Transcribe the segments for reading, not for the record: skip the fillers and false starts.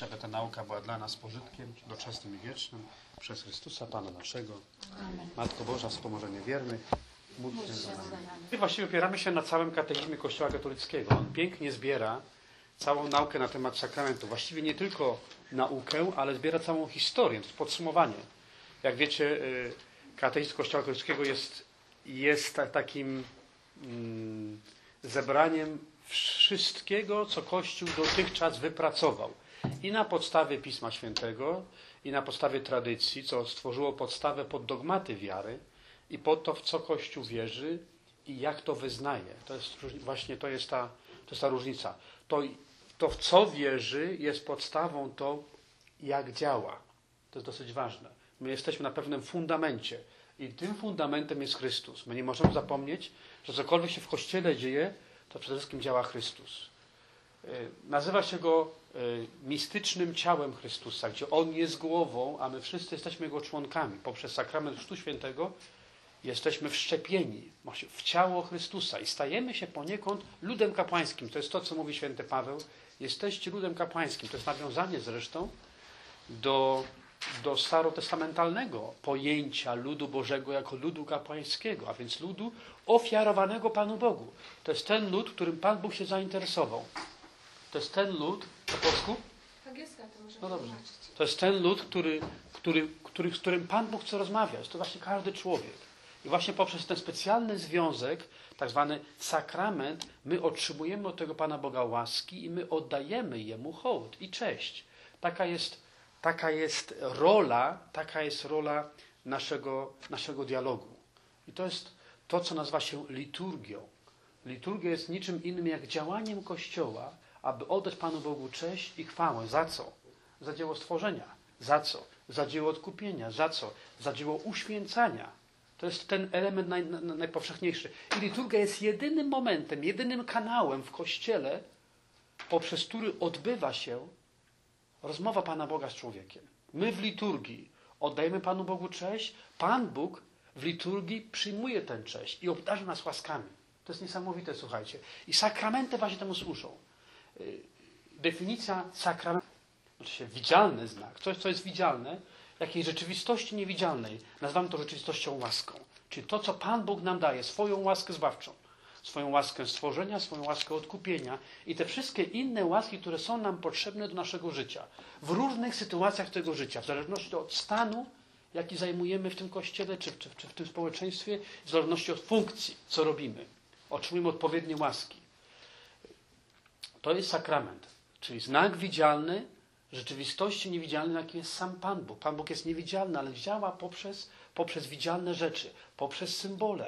Najważniejsze, aby ta nauka była dla nas pożytkiem doczesnym i wiecznym. Przez Chrystusa Pana naszego. Amen. Matko Boża, wspomożenie wiernych. Módlcie za nami. I właściwie opieramy się na całym katechizmie Kościoła katolickiego. On pięknie zbiera całą naukę na temat sakramentu. Właściwie nie tylko naukę, ale zbiera całą historię. To jest podsumowanie. Jak wiecie, katechizm Kościoła katolickiego jest takim zebraniem wszystkiego, co Kościół dotychczas wypracował. I na podstawie Pisma Świętego, i na podstawie tradycji, co stworzyło podstawę pod dogmaty wiary, i pod to, w co Kościół wierzy i jak to wyznaje. To jest właśnie to jest ta różnica. To, w co wierzy, jest podstawą to, jak działa. To jest dosyć ważne. My jesteśmy na pewnym fundamencie i tym fundamentem jest Chrystus. My nie możemy zapomnieć, że cokolwiek się w Kościele dzieje, to przede wszystkim działa Chrystus. Nazywa się go mistycznym ciałem Chrystusa, gdzie On jest głową, a my wszyscy jesteśmy Jego członkami. Poprzez sakrament Chrztu Świętego jesteśmy wszczepieni w ciało Chrystusa i stajemy się poniekąd ludem kapłańskim. To jest to, co mówi święty Paweł. Jesteście ludem kapłańskim. To jest nawiązanie zresztą do starotestamentalnego pojęcia ludu Bożego jako ludu kapłańskiego, a więc ludu ofiarowanego Panu Bogu. To jest ten lud, którym Pan Bóg się zainteresował. To jest ten lud, po polsku? No dobrze. To jest ten lud, z którym Pan Bóg chce rozmawiać. To właśnie każdy człowiek. I właśnie poprzez ten specjalny związek, tak zwany sakrament, my otrzymujemy od tego Pana Boga łaski i my oddajemy Jemu hołd i cześć. Taka jest rola naszego dialogu. I to jest to, co nazywa się liturgią. Liturgia jest niczym innym jak działaniem Kościoła, aby oddać Panu Bogu cześć i chwałę. Za co? Za dzieło stworzenia. Za co? Za dzieło odkupienia. Za co? Za dzieło uświęcania. To jest ten element najpowszechniejszy. I liturgia jest jedynym momentem, jedynym kanałem w Kościele, poprzez który odbywa się rozmowa Pana Boga z człowiekiem. My w liturgii oddajemy Panu Bogu cześć. Pan Bóg w liturgii przyjmuje tę cześć i obdarza nas łaskami. To jest niesamowite, słuchajcie. I sakramenty właśnie temu służą. Definicja sakramentu, znaczy widzialny znak, coś, co jest widzialne, jakiej rzeczywistości niewidzialnej, nazywamy to rzeczywistością łaską. Czyli to, co Pan Bóg nam daje, swoją łaskę zbawczą, swoją łaskę stworzenia, swoją łaskę odkupienia i te wszystkie inne łaski, które są nam potrzebne do naszego życia. W różnych sytuacjach tego życia, w zależności od stanu, jaki zajmujemy w tym Kościele, czy w tym społeczeństwie, w zależności od funkcji, co robimy. Otrzymujemy odpowiednie łaski. To jest sakrament, czyli znak widzialny rzeczywistości niewidzialnej, jakim jest sam Pan Bóg. Pan Bóg jest niewidzialny, ale działa poprzez widzialne rzeczy, poprzez symbole,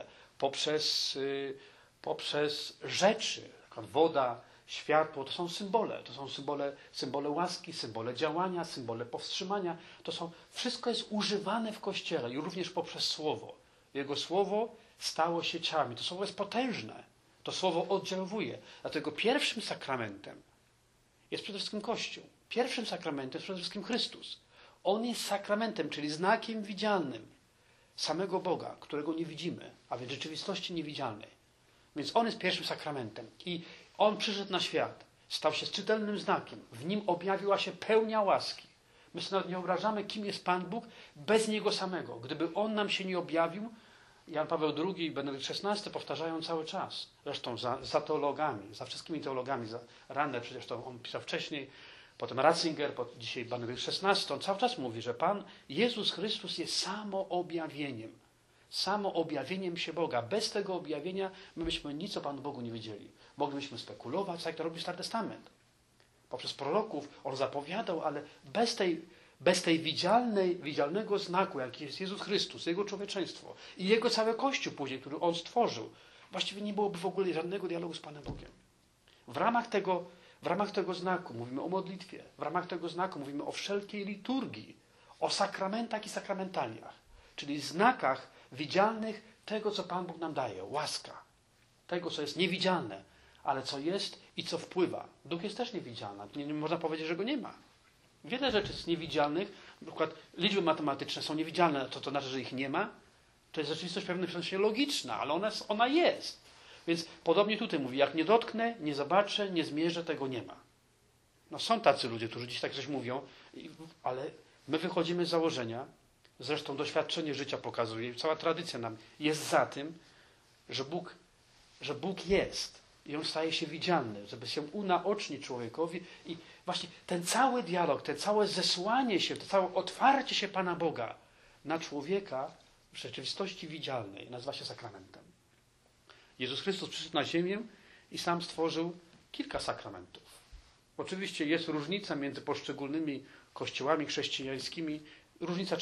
poprzez rzeczy. Na przykład woda, światło, to są symbole. To są symbole łaski, symbole działania, symbole powstrzymania. Wszystko jest używane w Kościele i również poprzez Słowo. Jego Słowo stało się ciałem. To Słowo jest potężne. To Słowo oddziałuje. Dlatego pierwszym sakramentem jest przede wszystkim Kościół. Pierwszym sakramentem jest przede wszystkim Chrystus. On jest sakramentem, czyli znakiem widzialnym samego Boga, którego nie widzimy, a więc rzeczywistości niewidzialnej. Więc On jest pierwszym sakramentem. I On przyszedł na świat, stał się czytelnym znakiem. W Nim objawiła się pełnia łaski. My sobie nawet nie wyobrażamy, kim jest Pan Bóg bez Niego samego. Gdyby On nam się nie objawił, Jan Paweł II i Benedykt XVI powtarzają cały czas. Zresztą za teologami, za wszystkimi teologami, za Rander przecież to on pisał wcześniej, potem Ratzinger, dzisiaj Benedykt XVI, on cały czas mówi, że Pan Jezus Chrystus jest samoobjawieniem. Samoobjawieniem się Boga. Bez tego objawienia my byśmy nic o Panu Bogu nie wiedzieli. Moglibyśmy spekulować, jak to robi Stary Testament. Poprzez proroków on zapowiadał, ale bez tej widzialnego znaku, jaki jest Jezus Chrystus, Jego człowieczeństwo i Jego cały Kościół później, który On stworzył, właściwie nie byłoby w ogóle żadnego dialogu z Panem Bogiem. W ramach tego znaku mówimy o modlitwie, w ramach tego znaku mówimy o wszelkiej liturgii, o sakramentach i sakramentaliach, czyli znakach widzialnych tego, co Pan Bóg nam daje, łaska, tego, co jest niewidzialne, ale co jest i co wpływa. Duch jest też niewidzialny, nie można powiedzieć, że go nie ma. Wiele rzeczy jest niewidzialnych, na przykład liczby matematyczne są niewidzialne, to znaczy, że ich nie ma. To jest rzeczywistość w pewnym sensie logiczna, ale ona jest. Więc podobnie tutaj mówi, jak nie dotknę, nie zobaczę, nie zmierzę, tego nie ma. No są tacy ludzie, którzy dziś tak coś mówią, ale my wychodzimy z założenia, zresztą doświadczenie życia pokazuje, cała tradycja nam jest za tym, że Bóg jest i On staje się widzialny, żeby się unaocznić człowiekowi i właśnie ten cały dialog, te całe zesłanie się, to całe otwarcie się Pana Boga na człowieka w rzeczywistości widzialnej nazywa się sakramentem. Jezus Chrystus przyszedł na ziemię i sam stworzył kilka sakramentów. Oczywiście jest różnica między poszczególnymi kościołami chrześcijańskimi, różnica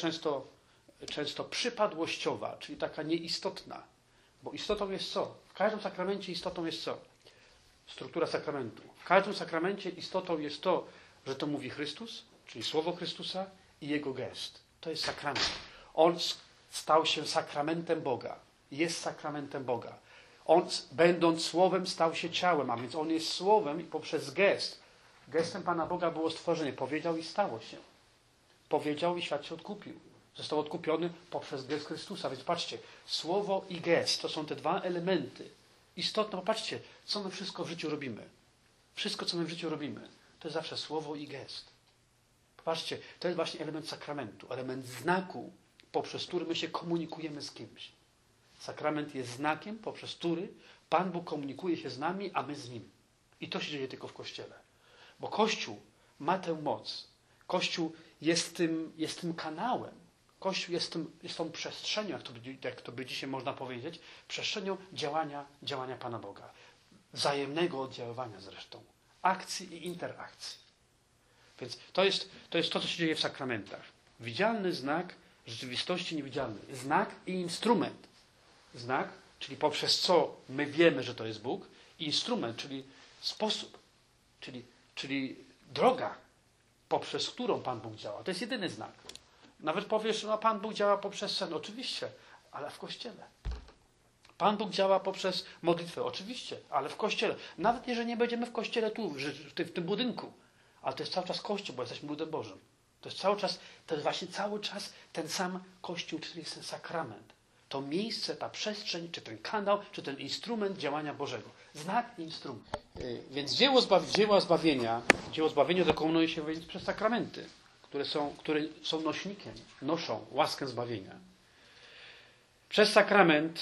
często przypadłościowa, czyli taka nieistotna. Bo istotą jest co? W każdym sakramencie istotą jest co? Struktura sakramentu. W każdym sakramencie istotą jest to, że to mówi Chrystus, czyli Słowo Chrystusa i Jego gest. To jest sakrament. On stał się sakramentem Boga. Jest sakramentem Boga. On, będąc Słowem, stał się ciałem, a więc On jest Słowem i poprzez gestem Pana Boga było stworzenie. Powiedział i stało się. Powiedział i świat się odkupił. Został odkupiony poprzez gest Chrystusa. Więc patrzcie, Słowo i gest to są te dwa elementy istotne. Popatrzcie, co my wszystko w życiu robimy. Wszystko, co my w życiu robimy, to jest zawsze Słowo i gest. Popatrzcie, to jest właśnie element sakramentu, element znaku, poprzez który my się komunikujemy z kimś. Sakrament jest znakiem, poprzez który Pan Bóg komunikuje się z nami, a my z Nim. I to się dzieje tylko w Kościele. Bo Kościół ma tę moc. Kościół jest tym kanałem. Kościół jest tą przestrzenią, jak to by dzisiaj można powiedzieć, przestrzenią działania Pana Boga. Wzajemnego oddziaływania zresztą. Akcji i interakcji. Więc to jest to, co się dzieje w sakramentach. Widzialny znak rzeczywistości niewidzialnej. Znak i instrument. Znak, czyli poprzez co my wiemy, że to jest Bóg. I instrument, czyli sposób, czyli droga, poprzez którą Pan Bóg działa. To jest jedyny znak. Nawet powiesz, no Pan Bóg działa poprzez sen. Oczywiście, ale w Kościele. Pan Bóg działa poprzez modlitwę. Oczywiście, ale w Kościele. Nawet jeżeli nie będziemy w Kościele tu, w tym budynku. Ale to jest cały czas Kościół, bo jesteśmy ludem Bożym. To jest właśnie cały czas ten sam Kościół, czyli jest ten sakrament. To miejsce, ta przestrzeń, czy ten kanał, czy ten instrument działania Bożego. Znak i instrument. Więc dzieło zbawienia dokonuje się więc przez sakramenty, które są nośnikiem, noszą łaskę zbawienia. Przez sakrament,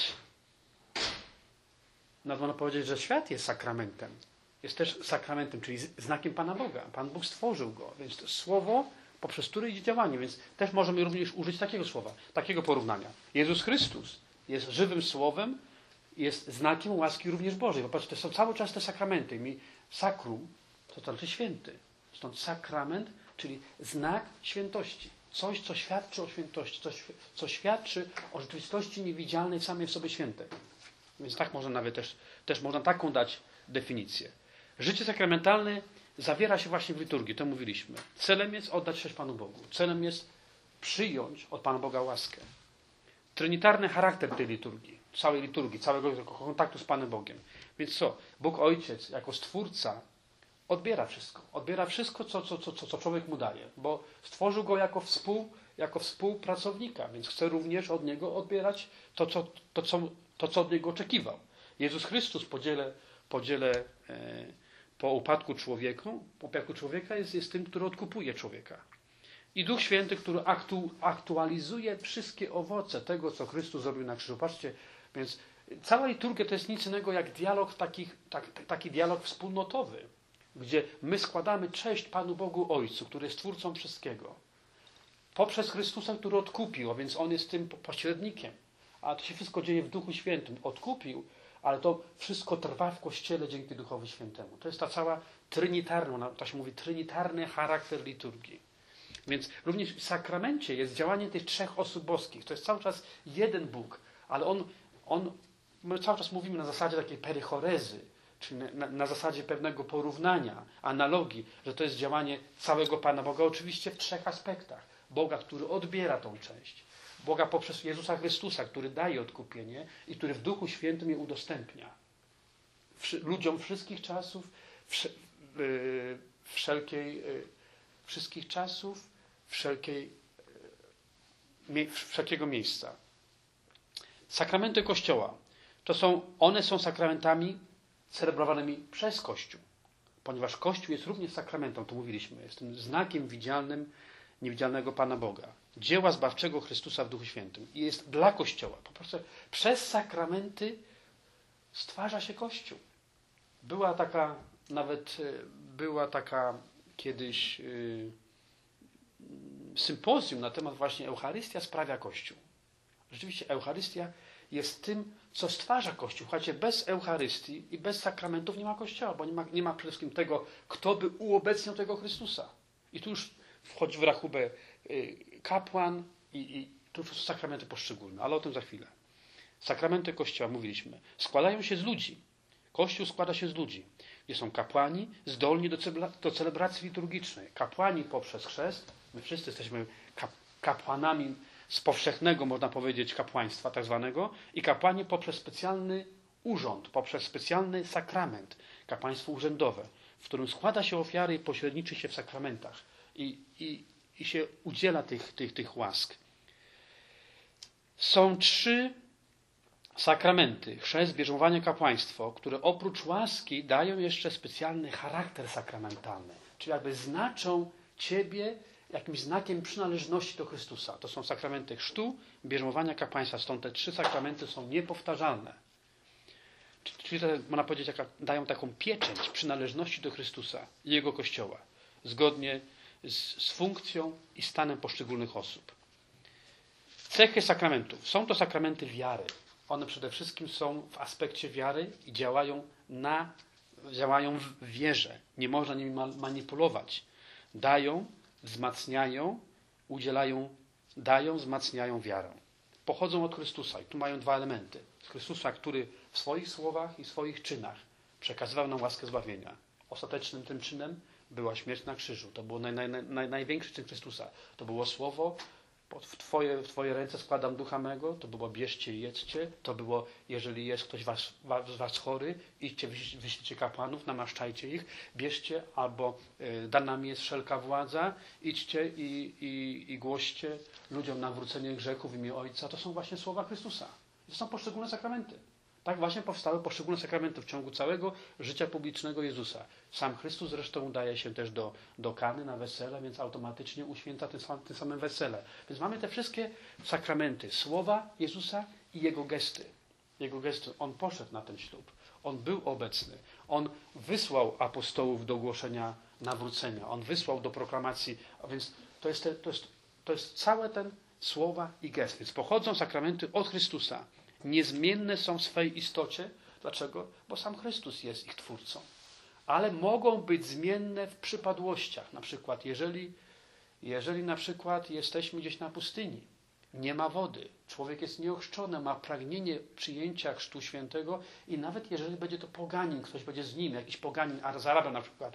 można powiedzieć, że świat jest sakramentem. Jest też sakramentem, czyli znakiem Pana Boga. Pan Bóg stworzył go, więc to słowo, poprzez które idzie działanie. Więc też możemy również użyć takiego słowa, takiego porównania. Jezus Chrystus jest żywym słowem, jest znakiem łaski również Bożej. Popatrzcie, to są cały czas te sakramenty. Sakrum to znaczy święty. Stąd sakrament, czyli znak świętości. Coś, co świadczy o świętości. Coś, co świadczy o rzeczywistości niewidzialnej samej w sobie świętej. Więc tak można nawet też można taką dać definicję. Życie sakramentalne zawiera się właśnie w liturgii, to mówiliśmy. Celem jest oddać cześć Panu Bogu. Celem jest przyjąć od Pana Boga łaskę. Trinitarny charakter tej liturgii, całej liturgii, całego kontaktu z Panem Bogiem. Więc co? Bóg Ojciec jako Stwórca odbiera wszystko. Odbiera wszystko, co człowiek mu daje. Bo stworzył go jako współpracownika, więc chce również od niego odbierać to, co od niego oczekiwał. Jezus Chrystus po upadku człowieka jest tym, który odkupuje człowieka. I Duch Święty, który aktualizuje wszystkie owoce tego, co Chrystus zrobił na krzyżu. Patrzcie, więc cała liturgia to jest nic innego jak dialog, taki dialog wspólnotowy, gdzie my składamy cześć Panu Bogu Ojcu, który jest Twórcą wszystkiego. Poprzez Chrystusa, który odkupił, a więc On jest tym pośrednikiem. A to się wszystko dzieje w Duchu Świętym. Odkupił, ale to wszystko trwa w Kościele dzięki Duchowi Świętemu. To jest ta cała trinitarna, to się mówi trinitarny charakter liturgii. Więc również w sakramencie jest działanie tych trzech osób boskich. To jest cały czas jeden Bóg, ale my cały czas mówimy na zasadzie takiej perichorezy, czyli na zasadzie pewnego porównania, analogii, że to jest działanie całego Pana Boga, oczywiście w trzech aspektach. Boga, który odbiera tą część. Boga poprzez Jezusa Chrystusa, który daje odkupienie i który w Duchu Świętym je udostępnia. Ludziom wszystkich czasów, wszelkiego miejsca. Sakramenty Kościoła one są sakramentami celebrowanymi przez Kościół. ponieważ Kościół jest również sakramentem, to mówiliśmy, jest tym znakiem widzialnym niewidzialnego Pana Boga. Dzieła zbawczego Chrystusa w Duchu Świętym. I jest dla Kościoła. Po prostu przez sakramenty stwarza się Kościół. Była taka kiedyś sympozjum na temat właśnie Eucharystia sprawia Kościół. Rzeczywiście Eucharystia jest tym, co stwarza Kościół. Słuchajcie, bez Eucharystii i bez sakramentów nie ma Kościoła, bo nie ma przede wszystkim tego, kto by uobecniał tego Chrystusa. I tu już wchodzi w rachubę kapłan i tu już są sakramenty poszczególne, ale o tym za chwilę. Sakramenty Kościoła, mówiliśmy, składają się z ludzi. Kościół składa się z ludzi, gdzie są kapłani zdolni do celebracji liturgicznej. Kapłani poprzez chrzest, my wszyscy jesteśmy kapłanami z powszechnego, można powiedzieć, kapłaństwa tak zwanego, i kapłani poprzez specjalny urząd, poprzez specjalny sakrament, kapłaństwo urzędowe, w którym składa się ofiary i pośredniczy się w sakramentach i się udziela tych łask. Są 3 sakramenty, chrzest, bierzmowanie, kapłaństwo, które oprócz łaski dają jeszcze specjalny charakter sakramentalny, czyli jakby znaczą Ciebie jakimś znakiem przynależności do Chrystusa. To są sakramenty chrztu, bierzmowania, kapłaństwa. Stąd te 3 sakramenty są niepowtarzalne. Czyli można powiedzieć, dają taką pieczęć przynależności do Chrystusa i Jego Kościoła, zgodnie z funkcją i stanem poszczególnych osób. Cechy sakramentów. Są to sakramenty wiary. One przede wszystkim są w aspekcie wiary i działają w wierze. Nie można nimi manipulować. Dają, wzmacniają, wzmacniają wiarę. Pochodzą od Chrystusa i tu mają 2 elementy. Z Chrystusa, który w swoich słowach i swoich czynach przekazywał nam łaskę zbawienia. Ostatecznym tym czynem była śmierć na krzyżu. To był największy czyn Chrystusa. To było słowo, w Twoje ręce składam ducha mego, to było bierzcie i jedzcie, to było jeżeli jest ktoś z was chory, idźcie, wyślijcie kapłanów, namaszczajcie ich, bierzcie, albo dana mi jest wszelka władza, idźcie i głoście ludziom nawrócenie grzechów w imię Ojca. To są właśnie słowa Chrystusa. To są poszczególne sakramenty. Tak właśnie powstały poszczególne sakramenty w ciągu całego życia publicznego Jezusa. Sam Chrystus zresztą udaje się też do Kany na wesele, więc automatycznie uświęca tym samym wesele. Więc mamy te wszystkie sakramenty, słowa Jezusa i Jego gesty. Jego gesty. On poszedł na ten ślub. On był obecny. On wysłał apostołów do głoszenia nawrócenia. On wysłał do proklamacji. A więc to jest całe ten słowa i gest. Więc pochodzą sakramenty od Chrystusa. Niezmienne są w swej istocie. Dlaczego? Bo sam Chrystus jest ich twórcą. Ale mogą być zmienne w przypadłościach. Na przykład, jeżeli na przykład jesteśmy gdzieś na pustyni, nie ma wody, człowiek jest nieochrzczony, ma pragnienie przyjęcia Chrztu Świętego i nawet jeżeli będzie to poganin, ktoś będzie z nim, jakiś poganin z Arabia na przykład,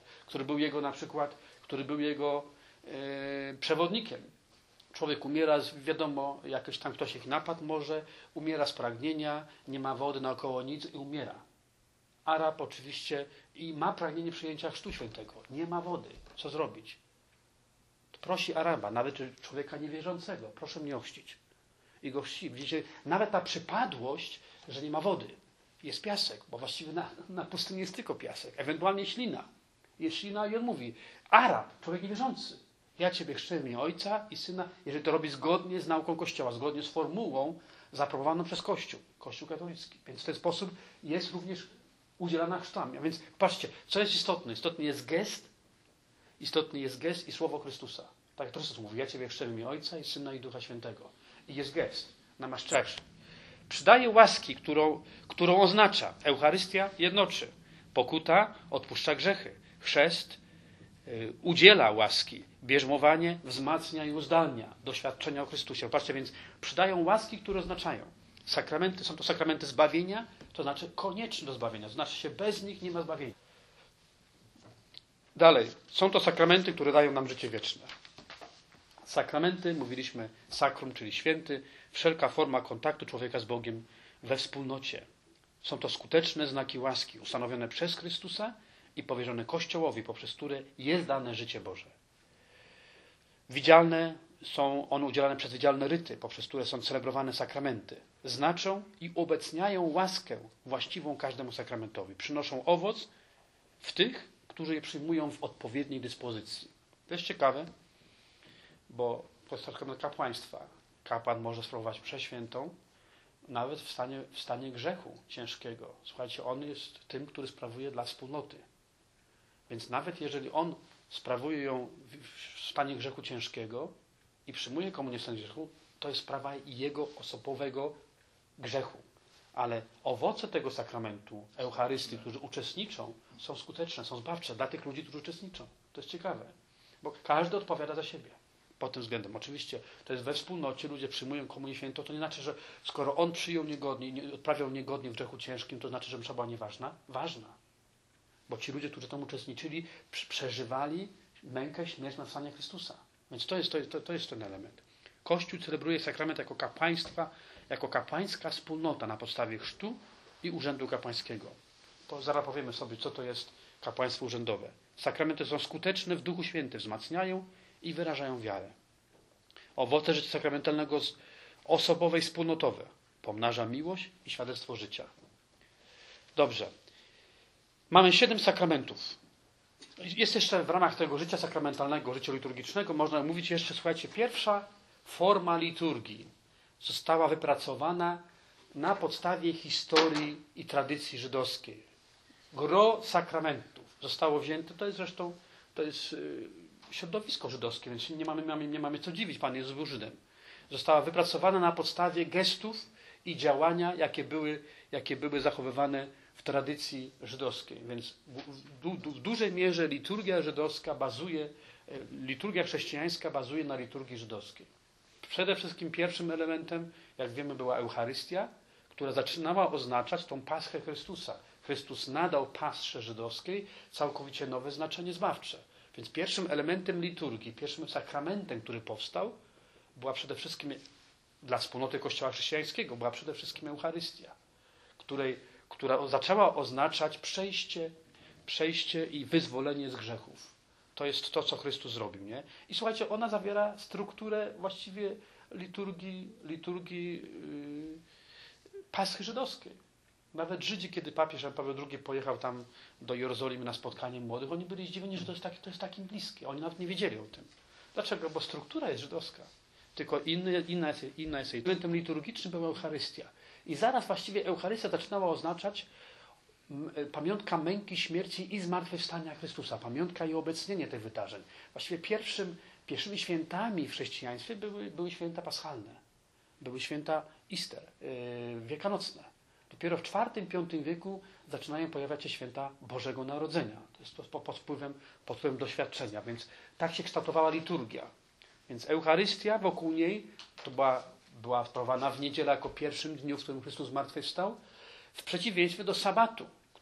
który był jego przewodnikiem. Człowiek umiera, wiadomo, jakoś tam ktoś ich napadł może, umiera z pragnienia, nie ma wody naokoło nic i umiera. Arab oczywiście i ma pragnienie przyjęcia Chrztu Świętego. Nie ma wody. Co zrobić? Prosi Araba, nawet człowieka niewierzącego, proszę mnie ochrzcić. I go chrzci. Widzicie, nawet ta przypadłość, że nie ma wody. Jest piasek, bo właściwie na pustyni jest tylko piasek. Ewentualnie ślina. Jest ślina i on mówi, Arab, człowiek niewierzący, ja Ciebie chrzczę w imię Ojca i Syna, jeżeli to robi zgodnie z nauką Kościoła, zgodnie z formułą zaproponowaną przez Kościół, Kościół katolicki. Więc w ten sposób jest również udzielana chrztami. A więc patrzcie, co jest istotne? Istotny jest gest i słowo Chrystusa. Tak jak Chrystus mówi, ja Ciebie chrzczę w imię Ojca i Syna i Ducha Świętego. I jest gest, namaszczasz. Przydaje łaski, którą oznacza. Eucharystia jednoczy. Pokuta odpuszcza grzechy. Chrzest udziela łaski. Bierzmowanie wzmacnia i uzdalnia doświadczenia o Chrystusie. Patrzcie, więc przydają łaski, które oznaczają. Sakramenty, są to sakramenty zbawienia, to znaczy konieczne do zbawienia. To znaczy się bez nich nie ma zbawienia. Dalej. Są to sakramenty, które dają nam życie wieczne. Sakramenty, mówiliśmy sakrum, czyli święty, wszelka forma kontaktu człowieka z Bogiem we wspólnocie. Są to skuteczne znaki łaski ustanowione przez Chrystusa i powierzone Kościołowi, poprzez które jest dane życie Boże. Są one udzielane przez widzialne ryty, poprzez które są celebrowane sakramenty. Znaczą i obecniają łaskę właściwą każdemu sakramentowi. Przynoszą owoc w tych, którzy je przyjmują w odpowiedniej dyspozycji. To jest ciekawe, bo to jest sakrament kapłaństwa. Kapłan może sprawować mszę świętą nawet w stanie grzechu ciężkiego. Słuchajcie, on jest tym, który sprawuje dla wspólnoty. Więc nawet jeżeli on sprawuje ją w stanie grzechu ciężkiego i przyjmuje komunię w stanie grzechu, to jest sprawa jego osobowego grzechu. Ale owoce tego sakramentu, Eucharystii, którzy uczestniczą, są skuteczne, są zbawcze dla tych ludzi, którzy uczestniczą. To jest ciekawe, bo każdy odpowiada za siebie pod tym względem. Oczywiście to jest we wspólnocie, ludzie przyjmują komunię świętą, to nie znaczy, że skoro on przyjął niegodnie i odprawiał niegodnie w grzechu ciężkim, to znaczy, że msza była nieważna? Ważna. Bo ci ludzie, którzy tam uczestniczyli, przeżywali mękę, śmierć na stanie Chrystusa. Więc to jest ten element. Kościół celebruje sakrament jako kapłaństwa, jako kapłańska wspólnota na podstawie chrztu i urzędu kapłańskiego. To zaraz powiemy sobie, co to jest kapłaństwo urzędowe. Sakramenty są skuteczne w Duchu Świętym, wzmacniają i wyrażają wiarę. Owoce życia sakramentalnego osobowe i wspólnotowe pomnaża miłość i świadectwo życia. Dobrze. Mamy 7 sakramentów. Jest jeszcze w ramach tego życia sakramentalnego, życia liturgicznego, można mówić jeszcze, słuchajcie, pierwsza forma liturgii została wypracowana na podstawie historii i tradycji żydowskiej. Gros sakramentów zostało wzięte, to jest środowisko żydowskie, więc nie mamy co dziwić, Pan Jezus był Żydem. Została wypracowana na podstawie gestów i działania, jakie były zachowywane w tradycji żydowskiej. Więc w dużej mierze liturgia chrześcijańska bazuje na liturgii żydowskiej. Przede wszystkim pierwszym elementem, jak wiemy, była Eucharystia, która zaczynała oznaczać tą paschę Chrystusa. Chrystus nadał paschze żydowskiej całkowicie nowe znaczenie zbawcze. Więc pierwszym elementem liturgii, pierwszym sakramentem, który powstał, była przede wszystkim dla wspólnoty Kościoła chrześcijańskiego, była przede wszystkim Eucharystia, która zaczęła oznaczać przejście i wyzwolenie z grzechów. To jest to, co Chrystus zrobił, nie? I słuchajcie, ona zawiera strukturę właściwie liturgii paschy żydowskiej. Nawet Żydzi, kiedy papież Jan Paweł II pojechał tam do Jerozolimy na spotkanie młodych, oni byli zdziwieni, że to jest takim bliskie. Oni nawet nie wiedzieli o tym. Dlaczego? Bo struktura jest żydowska. Tylko inna jest jej. Elementem liturgicznym była Eucharystia. I zaraz właściwie Eucharystia zaczynała oznaczać pamiątka męki, śmierci i zmartwychwstania Chrystusa. Pamiątka i obecnienie tych wydarzeń. Właściwie pierwszymi świętami w chrześcijaństwie były święta paschalne. Były święta Easter, wielkanocne. Dopiero w IV-V wieku zaczynają pojawiać się święta Bożego Narodzenia. To jest pod wpływem doświadczenia. Więc tak się kształtowała liturgia. Więc Eucharystia wokół niej to była sprawowana w niedzielę jako pierwszym dniu, w którym Chrystus zmartwychwstał, w przeciwieństwie do sabatu,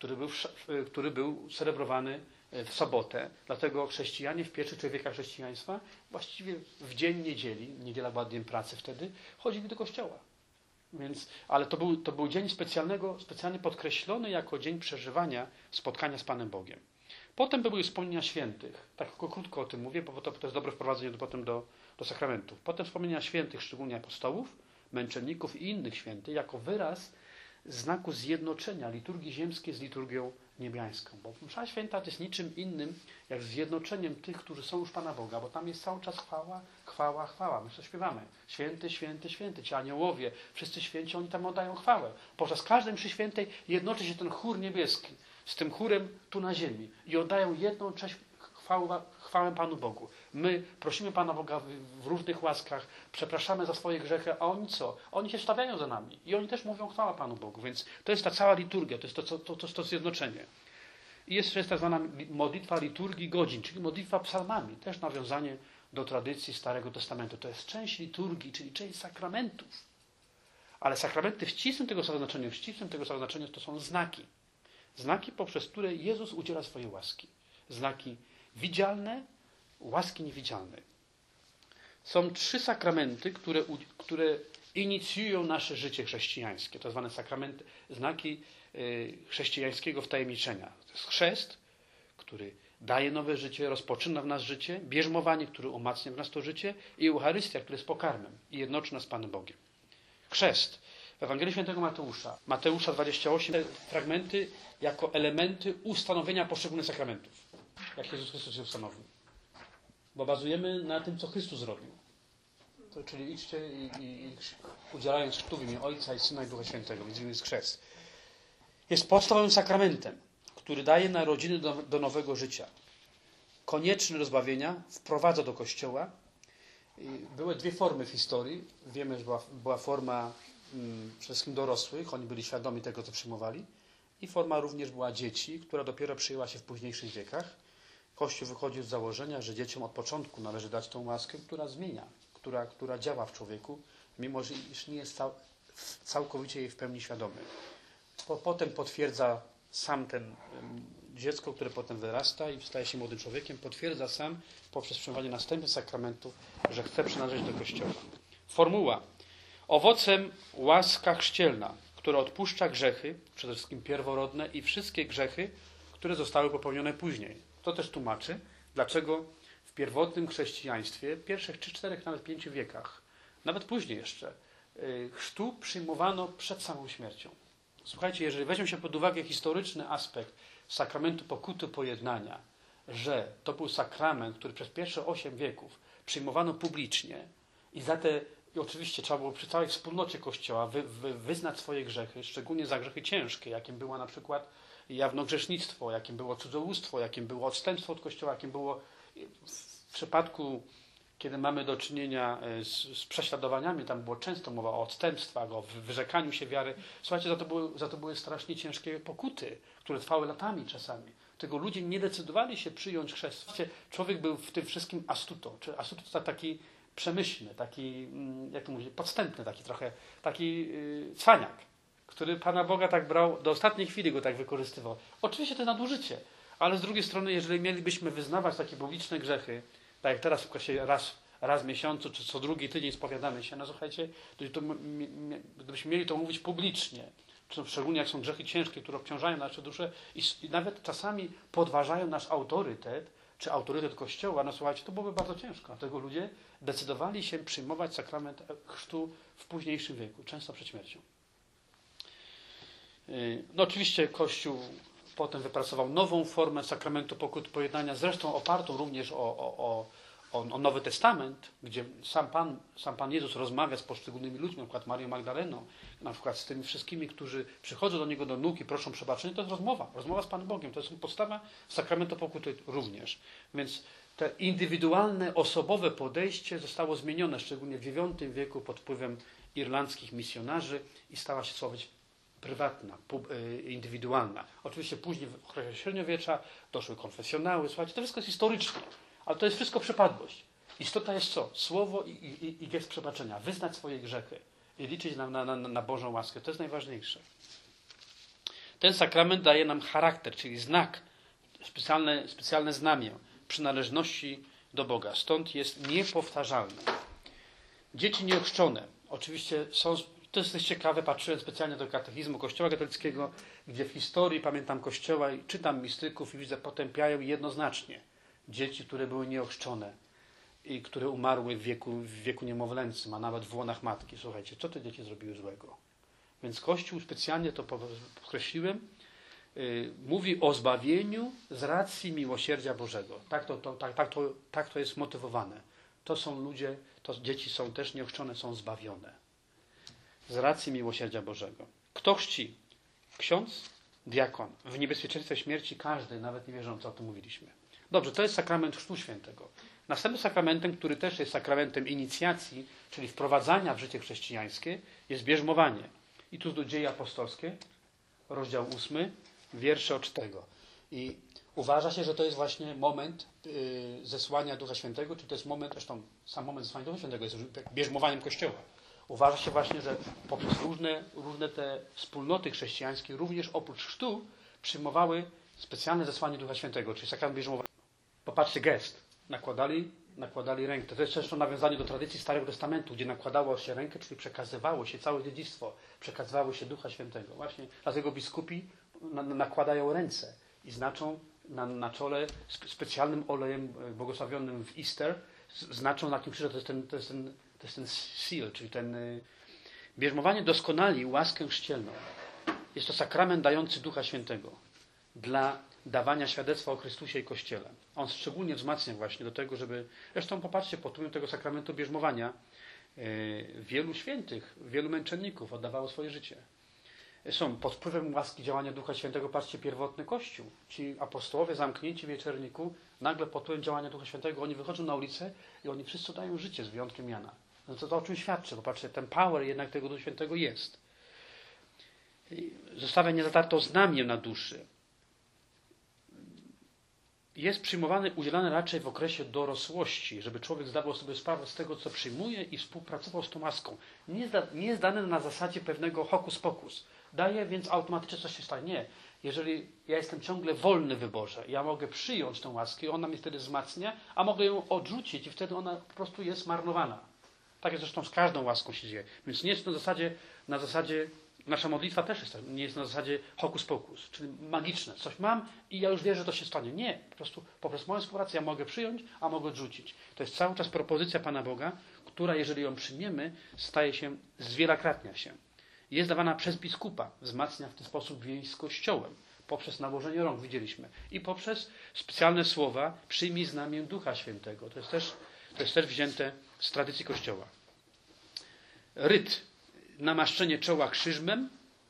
który był celebrowany w sobotę. Dlatego chrześcijanie w pierwszych 3 wiekach chrześcijaństwa właściwie w dzień niedzieli, niedziela była dniem pracy wtedy, chodzili do kościoła. Ale to był dzień specjalnie podkreślony jako dzień przeżywania spotkania z Panem Bogiem. Potem były wspomnienia świętych. Tak tylko krótko o tym mówię, bo to jest dobre wprowadzenie potem do sakramentów. Potem wspomnienia świętych, szczególnie apostołów, męczenników i innych świętych, jako wyraz znaku zjednoczenia liturgii ziemskiej z liturgią niebiańską. Bo msza święta to jest niczym innym, jak zjednoczeniem tych, którzy są już Pana Boga, bo tam jest cały czas chwała, chwała, chwała. My to śpiewamy. Święty, święty, święty. Ci aniołowie, wszyscy święci, oni tam oddają chwałę. Podczas każdej mszy świętej jednoczy się ten chór niebieski z tym chórem tu na ziemi i oddają jedną cześć, chwałę Panu Bogu. My prosimy Pana Boga w różnych łaskach, przepraszamy za swoje grzechy, a oni co? Oni się stawiają za nami i oni też mówią chwała Panu Bogu. Więc to jest ta cała liturgia, to jest to zjednoczenie. I jeszcze jest tak zwana modlitwa liturgii godzin, czyli modlitwa psalmami, też nawiązanie do tradycji Starego Testamentu. To jest część liturgii, czyli część sakramentów. Ale sakramenty w ścisłym tego znaczeniu to są znaki. Znaki, poprzez które Jezus udziela swojej łaski. Znaki widzialne, łaski niewidzialnej. Są 3 sakramenty, które inicjują nasze życie chrześcijańskie. To zwane sakramenty, znaki chrześcijańskiego wtajemniczenia. To jest chrzest, który daje nowe życie, rozpoczyna w nas życie, bierzmowanie, które umacnia w nas to życie i Eucharystia, który jest pokarmem i jednoczy nas z Panem Bogiem. Chrzest. W Ewangelii Świętego Mateusza 28 fragmenty jako elementy ustanowienia poszczególnych sakramentów. jak Jezus Chrystus je ustanowił. Bo bazujemy na tym, co Chrystus zrobił. To, czyli idźcie i udzielając chrztu w imię Ojca i Syna i Ducha Świętego, więc jest chrzest. Jest podstawowym sakramentem, który daje narodziny do nowego życia. Konieczny do zbawienia, wprowadza do Kościoła. Były dwie formy w historii. Wiemy, że była forma przede wszystkim dorosłych, oni byli świadomi tego, co przyjmowali. I forma również była dzieci, która dopiero przyjęła się w późniejszych wiekach. Kościół wychodził z założenia, że dzieciom od początku należy dać tą łaskę, która zmienia, która działa w człowieku, mimo że iż nie jest całkowicie jej w pełni świadomy. Potem potwierdza sam ten dziecko, które potem wyrasta i staje się młodym człowiekiem, potwierdza sam poprzez przyjmowanie następnych sakramentów, że chce przynależeć do Kościoła. Formuła. Owocem łaska chrzcielna, która odpuszcza grzechy, przede wszystkim pierworodne i wszystkie grzechy, które zostały popełnione później. To też tłumaczy, dlaczego w pierwotnym chrześcijaństwie, pierwszych 3, 4, nawet 5 wiekach, nawet później jeszcze, chrztu przyjmowano przed samą śmiercią. Słuchajcie, jeżeli weźmie się pod uwagę historyczny aspekt sakramentu pokuty pojednania, że to był sakrament, który przez pierwsze 8 wieków przyjmowano publicznie i oczywiście trzeba było przy całej wspólnocie Kościoła wyznać swoje grzechy, szczególnie za grzechy ciężkie, jakim było na przykład jawnogrzesznictwo, jakim było cudzołóstwo, jakim było odstępstwo od Kościoła, jakim było w przypadku, kiedy mamy do czynienia z prześladowaniami, tam było często mowa o odstępstwach, o wyrzekaniu się wiary. Słuchajcie, za to były strasznie ciężkie pokuty, które trwały latami czasami. Tego ludzie nie decydowali się przyjąć chrzest. Człowiek był w tym wszystkim astuto. Czy astuto to taki przemyślny, taki, jak to mówię, podstępny, taki cwaniak, który Pana Boga tak brał, do ostatniej chwili go tak wykorzystywał. Oczywiście to jest nadużycie, ale z drugiej strony, jeżeli mielibyśmy wyznawać takie publiczne grzechy, tak jak teraz raz w miesiącu, czy co drugi tydzień spowiadamy się, no słuchajcie, gdybyśmy mieli to mówić publicznie, szczególnie jak są grzechy ciężkie, które obciążają nasze dusze i nawet czasami podważają nasz autorytet, czy autorytet Kościoła, no słuchajcie, to byłoby bardzo ciężko. Dlatego ludzie decydowali się przyjmować sakrament chrztu w późniejszym wieku, często przed śmiercią. No oczywiście Kościół potem wypracował nową formę sakramentu pokuty pojednania, zresztą opartą również o Nowy Testament, gdzie sam Pan Jezus rozmawia z poszczególnymi ludźmi, na przykład Marią Magdaleną, na przykład z tymi wszystkimi, którzy przychodzą do Niego do nóg i proszą przebaczenia. To jest rozmowa z Panem Bogiem. To jest podstawa sakramentu pokuty również. Więc te indywidualne, osobowe podejście zostało zmienione, szczególnie w IX wieku pod wpływem irlandzkich misjonarzy i stała się słowieć prywatna, indywidualna. Oczywiście później w okresie średniowiecza doszły konfesjonały. Słuchajcie, to wszystko jest historycznie, ale to jest wszystko przypadłość. Istota jest co? Słowo i gest przebaczenia. Wyznać swoje grzechy i liczyć na Bożą łaskę. To jest najważniejsze. Ten sakrament daje nam charakter, czyli znak, specjalne znamię przynależności do Boga. Stąd jest niepowtarzalny. Dzieci nieochrzczone. Oczywiście to jest ciekawe, patrzyłem specjalnie do katechizmu Kościoła katolickiego, gdzie w historii, pamiętam Kościoła i czytam mistyków i widzę, potępiają jednoznacznie dzieci, które były nieochrzczone i które umarły w wieku niemowlęcym, a nawet w łonach matki. Słuchajcie, co te dzieci zrobiły złego? Więc Kościół, specjalnie to podkreśliłem, mówi o zbawieniu z racji miłosierdzia Bożego. Tak to jest motywowane. To są ludzie, dzieci są też nieochrzczone, są zbawione. Z racji miłosierdzia Bożego. Kto chrzci? Ksiądz, diakon. W niebezpieczeństwie śmierci każdy, nawet niewierzący, o tym mówiliśmy. Dobrze, to jest sakrament Chrztu Świętego. Następnym sakramentem, który też jest sakramentem inicjacji, czyli wprowadzania w życie chrześcijańskie, jest bierzmowanie. I tu do Dzieje Apostolskie, rozdział 8, wiersze od 4. I uważa się, że to jest właśnie moment zesłania Ducha Świętego, czy to jest moment, zresztą sam moment zesłania Ducha Świętego jest bierzmowaniem Kościoła. Uważa się właśnie, że poprzez różne te wspólnoty chrześcijańskie, również oprócz chrztu, przyjmowały specjalne zesłanie Ducha Świętego, czyli sakrament bierzmowania. Popatrzcie, gest. Nakładali rękę. To jest zresztą nawiązanie do tradycji Starego Testamentu, gdzie nakładało się rękę, czyli przekazywało się całe dziedzictwo, przekazywało się Ducha Świętego. Właśnie dlatego biskupi nakładają ręce i znaczą na czole specjalnym olejem błogosławionym w Easter, znaczą na kim krzyża, to jest ten seal, czyli ten bierzmowanie doskonali łaskę chrzcielną. Jest to sakrament dający Ducha Świętego dla dawania świadectwa o Chrystusie i Kościele. On szczególnie wzmacnia właśnie do tego, żeby... Zresztą popatrzcie, pod wpływem tego sakramentu bierzmowania wielu świętych, wielu męczenników oddawało swoje życie. Są pod wpływem łaski działania Ducha Świętego, patrzcie, pierwotny Kościół. Ci apostołowie zamknięci w wieczerniku, nagle pod wpływem działania Ducha Świętego, oni wychodzą na ulicę i oni wszyscy dają życie, z wyjątkiem Jana. No to o czym świadczy? Popatrzcie, ten power jednak tego Ducha Świętego jest. Zostawia niezatartą znamię na duszy. Jest przyjmowany, udzielany raczej w okresie dorosłości, żeby człowiek zdawał sobie sprawę z tego, co przyjmuje i współpracował z tą łaską. Nie jest dane na zasadzie pewnego hokus pokus. Daje, więc automatycznie coś się stanie. Nie. Jeżeli ja jestem ciągle wolny w wyborze, ja mogę przyjąć tę łaskę i ona mnie wtedy wzmacnia, a mogę ją odrzucić i wtedy ona po prostu jest marnowana. Tak jest zresztą z każdą łaską się dzieje. Więc nie jest na zasadzie nasza modlitwa też jest, nie jest na zasadzie hokus pokus, czyli magiczne. Coś mam i ja już wierzę, że to się stanie. Nie. Po prostu poprzez moją współpracę ja mogę przyjąć, a mogę odrzucić. To jest cały czas propozycja Pana Boga, która, jeżeli ją przyjmiemy, staje się, zwielokrotnia się. Jest dawana przez biskupa, wzmacnia w ten sposób więź z Kościołem, poprzez nałożenie rąk, widzieliśmy, i poprzez specjalne słowa przyjmij znamię Ducha Świętego. To jest też wzięte z tradycji Kościoła. Ryt, namaszczenie czoła krzyżmem,